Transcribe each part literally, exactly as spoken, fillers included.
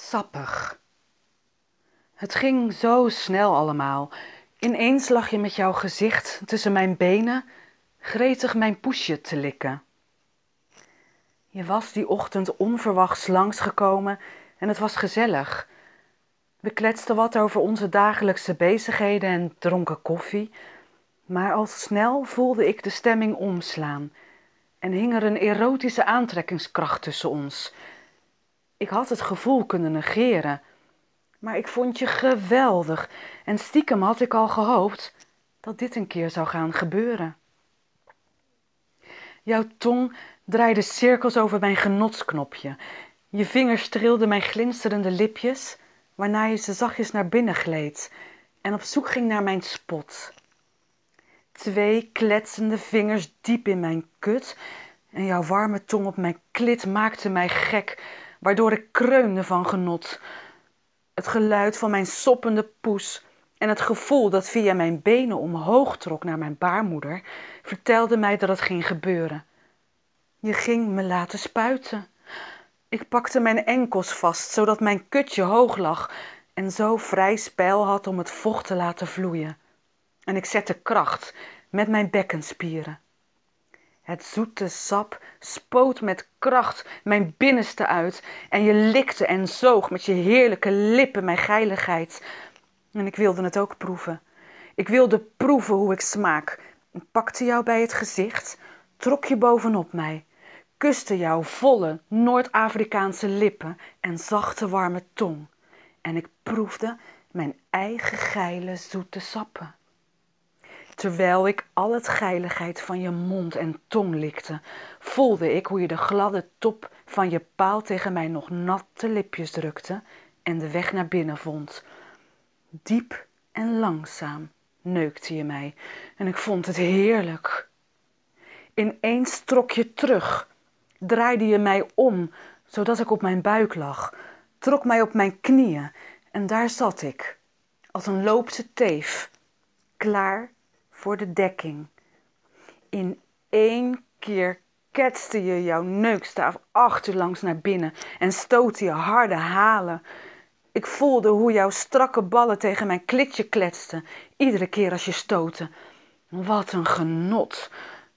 Sappig. Het ging zo snel allemaal. Ineens lag je met jouw gezicht tussen mijn benen, gretig mijn poesje te likken. Je was die ochtend onverwachts langsgekomen en het was gezellig. We kletsten wat over onze dagelijkse bezigheden en dronken koffie, maar al snel voelde ik de stemming omslaan en hing er een erotische aantrekkingskracht tussen ons. Ik had het gevoel kunnen negeren, maar ik vond je geweldig en stiekem had ik al gehoopt dat dit een keer zou gaan gebeuren. Jouw tong draaide cirkels over mijn genotsknopje. Je vingers streelden mijn glinsterende lipjes, waarna je ze zachtjes naar binnen gleed en op zoek ging naar mijn spot. Twee kletsende vingers diep in mijn kut en jouw warme tong op mijn klit maakte mij gek, waardoor ik kreunde van genot. Het geluid van mijn soppende poes en het gevoel dat via mijn benen omhoog trok naar mijn baarmoeder, vertelde mij dat het ging gebeuren. Je ging me laten spuiten. Ik pakte mijn enkels vast, zodat mijn kutje hoog lag en zo vrij spijl had om het vocht te laten vloeien. En ik zette kracht met mijn bekkenspieren. Het zoete sap spoot met kracht mijn binnenste uit en je likte en zoog met je heerlijke lippen mijn geiligheid. En ik wilde het ook proeven. Ik wilde proeven hoe ik smaak. Ik pakte jou bij het gezicht, trok je bovenop mij, kuste jouw volle Noord-Afrikaanse lippen en zachte warme tong. En ik proefde mijn eigen geile zoete sappen. Terwijl ik al het geiligheid van je mond en tong likte, voelde ik hoe je de gladde top van je paal tegen mijn nog natte lipjes drukte en de weg naar binnen vond. Diep en langzaam neukte je mij en ik vond het heerlijk. Ineens trok je terug, draaide je mij om, zodat ik op mijn buik lag, trok mij op mijn knieën en daar zat ik, als een loopse teef, klaar voor de dekking. In één keer ketste je jouw neukstaaf achterlangs naar binnen en stootte je harde halen. Ik voelde hoe jouw strakke ballen tegen mijn klitje kletsten, iedere keer als je stootte. Wat een genot.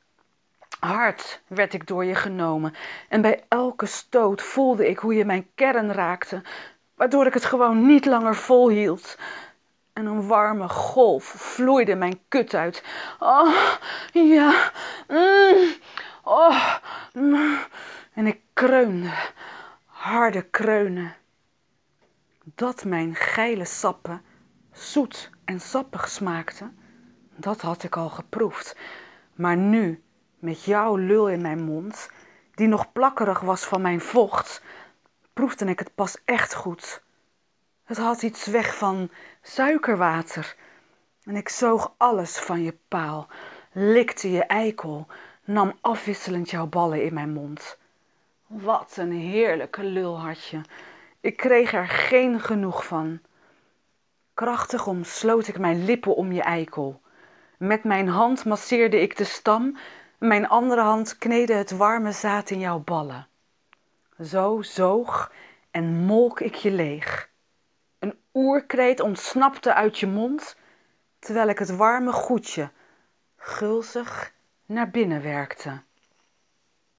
Hard werd ik door je genomen en bij elke stoot voelde ik hoe je mijn kern raakte, waardoor ik het gewoon niet langer volhield. En een warme golf vloeide mijn kut uit. Oh, ja. Mm, oh, mm. En ik kreunde. Harde kreunen. Dat mijn geile sappen zoet en sappig smaakten, dat had ik al geproefd. Maar nu, met jouw lul in mijn mond, die nog plakkerig was van mijn vocht, proefde ik het pas echt goed. Het had iets weg van suikerwater. En ik zoog alles van je paal, likte je eikel, nam afwisselend jouw ballen in mijn mond. Wat een heerlijke lul had je. Ik kreeg er geen genoeg van. Krachtig omsloot ik mijn lippen om je eikel. Met mijn hand masseerde ik de stam, mijn andere hand kneedde het warme zaad in jouw ballen. Zo zoog en molk ik je leeg. Een oerkreet ontsnapte uit je mond, terwijl ik het warme goedje gulzig naar binnen werkte.